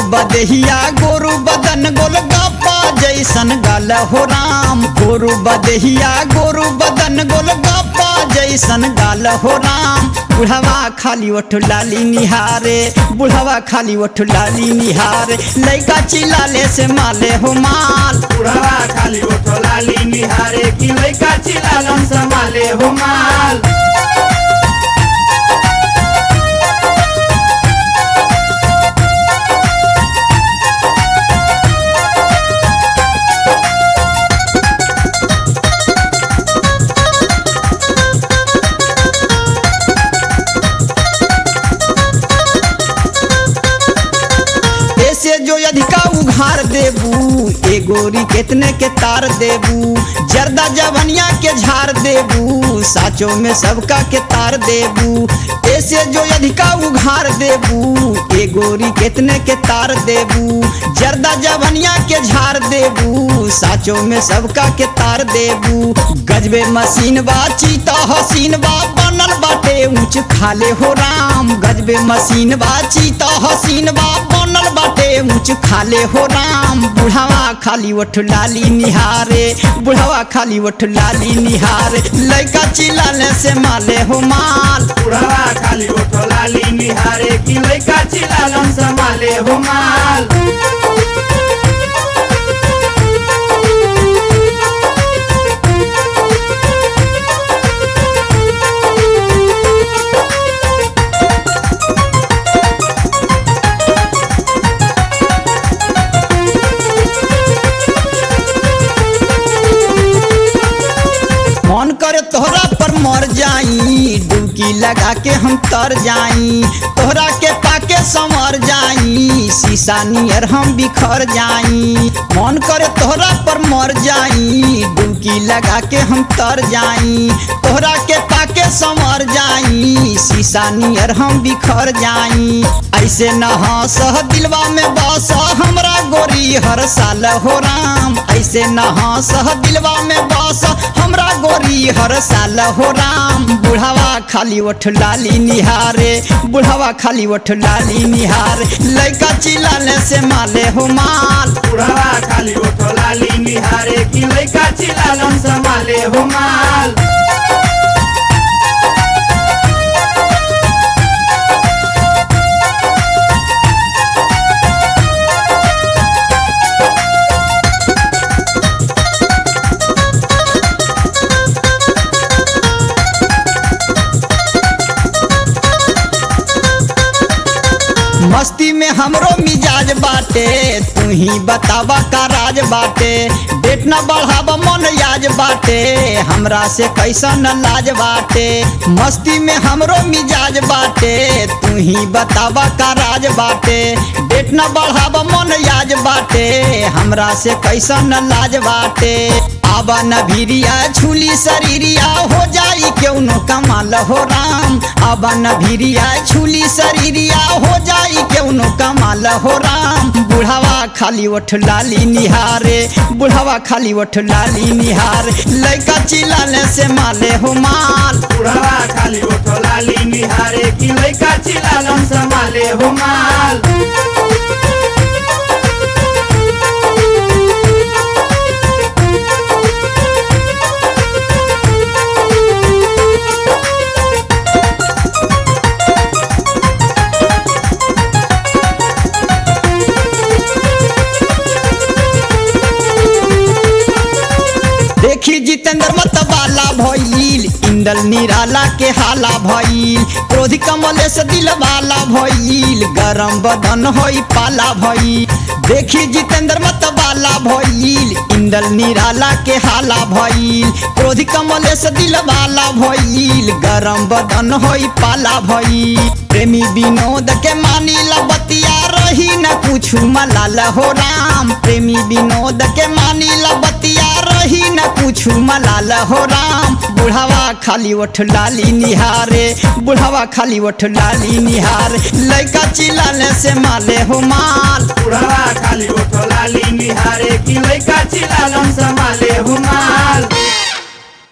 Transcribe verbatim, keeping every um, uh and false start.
बदहिया गोरु बदन गोलगप्पा जैसन गाल हो राम। गोरु बदहिया गोरु बदन गोलगप्पा जैसन गाल हो राम। बुढ़वा खाली ओठ लाली निहारे, बुढ़वा खाली ओठ लाली निहारे, लइका चिल्लाले से माले हो माल। बुढ़वा खाली ओठ लाली निहारे कि लइका चिल्लालन से माले हो माल। जो अधिका उघार देबू ए गोरी कितने के तार देबू। जर्दा जवनिया के झाड़ देबू साचो में सबका के तार देबू। ऐसे जो अधिका उघार देबू ए गोरी कितने के तार देबू। जर्दा जवनिया के झाड़ देबू साचो में सबका के तार देबू। गजबे मशीन बा चीता हसीन बा बनल बाटे ऊंच खाले हो राम। गजबे मशीन बा चीता हसीन बा बनल बाटे ऊंच खाले हो राम। बुढ़वा खाली ओठ लाली निहारे, बुढ़वा खाली ओठ लाली निहारे, लइका चिल्लाले से माले हो माल। बुढ़वा खाली ओठ लाली निहारे कि लइका चिल्लालन से माले हो माल। मन करे तोहरा पर मर जाई, डुबकी लगा के हम तर जाई। तोहरा के पाके संवर जाई, शीशा नियर हम बिखर जाई। मन करे तोहरा पर मर जाई, डुबकी लगा के हम तर जाई। तोहरा के पाके संवर जाई, शीशा नियर हम बिखर जाई। ऐसे न हंस दिलवा में बस हमरा गोरी हर साल हो राम। ऐसे न हंस दिलवा में बस हमरा गोरी हर साल हो राम। बुढ़वा खाली ओठ लाली निहारे, बुढ़वा खाली ओठ लाली निहारे, लइका चिल्लाले से माले हो माल। बुढ़वा खाली ओठ लाली निहारे कि लइका चिल्लालन से माले हो माल। मस्ती में हमरो मिजाज बाटे, तू ही बतावा का राज बाटे। डेट न बढ़ावा मन याज बाटे, हमरा से कैसन लाज बाटे। मस्ती में हमरो मिजाज बाटे, तू ही बतावा का राज बाटे। डेट न बढ़ावा मन याज बाटे, हमरा से कैसन लाज बाटे। आबा न भिरिया छुली शरीरिया हो जाई क्यों नो कमाल हो राम। आबा न भिरिया छुली शरीरिया हो जाई क्यों नो कमाल हो राम। बुढ़वा खाली ओठ लाली निहारे, बुढ़वा खाली ओठ लाली निहारे, लइका चिल्लाले से माले हो माल। बुढ़वा खाली ओठ लाली निहारे कि लइका चिल्लालन से माले हो माल। देखी जितेंद्र मतवाला भइल, इंदल निराला के हाला भइल। क्रोधी कमले से दिलवाला भइल, गरम बदन होई पाला भइल। देखी जितेंद्र मतवाला भइल, इंदल निराला के हाला भइल। क्रोधी कमले से दिलवाला भइल, गरम बदन होई पाला भइल। प्रेमी विनोद के मानी बतिया रही न कुछ मलाल हो राम। प्रेमी विनोद के मानी बतिया रही न कुछ मलाल हो राम। बुढ़वा खाली ओठ लाली निहारे, बुढ़वा खाली ओठ लाली निहारे, लइका चिल्लाले से माले हो माल। बुढ़वा खाली ओठ लाली निहारे कि लइका चिल्लालन से माले हो माल।